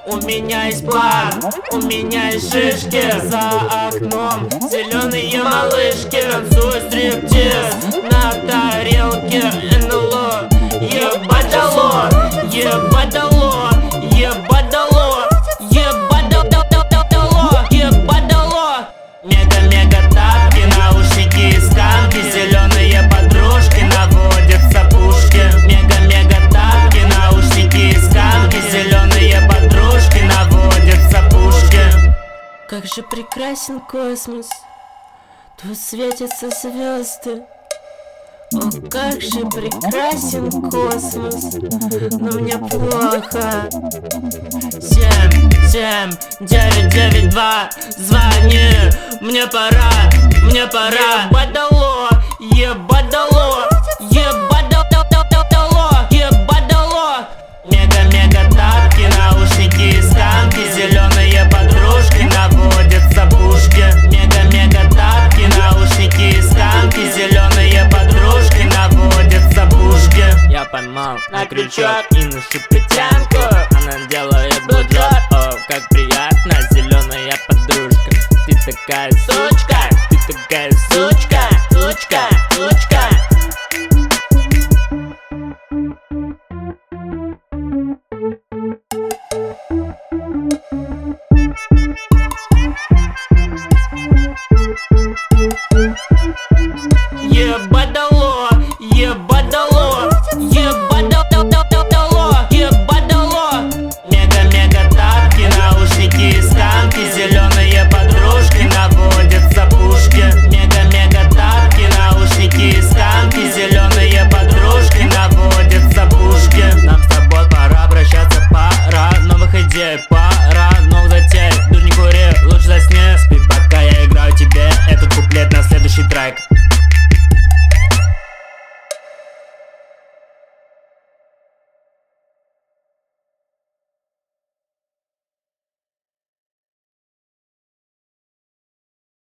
У меня есть план, у меня есть шишки. За окном зеленые малышки. Танцую стриптиз на тарелке НЛО. Ебадало, ебадало, ебадало, ебадало, ебадало. Мега-мега тапки, наушники и сканки. Зеленые подружки наводятся пушки. Мега-мега тапки, наушники и сканки. Зеленые подружки наводятся пушки. Как же прекрасен космос, тут светятся звезды. О, как же прекрасен космос, но мне плохо. 7792, звони, мне пора, мне пора. Ебадало, ебадало, ебадало, ебадало. Мега-мега тапки, наушники и сканки. Зеленые подружки наводятся пушки. Мега-мега тапки, наушники и сканки. Зеленые подружки наводятся пушки. Я поймал на крючок и ношу притянку. Она делает блоджоб, о, как приятно. Зеленая подружка, ты такая сучка, ты такая сучка, сучка, сучка. Ебадало, ебадало, ебадало, ебадало. Мега-мега тапки, наушники и сканки. Зеленые подружки наводятся пушки. Мега-мега тапки, наушники и сканки. Зеленые подружки наводятся пушки. Нам с тобой пора обращаться, пора новых идей, пора новых затей. Дур, не кури, лучше засни. Спи, пока я играю тебе этот куплет на следующий трек.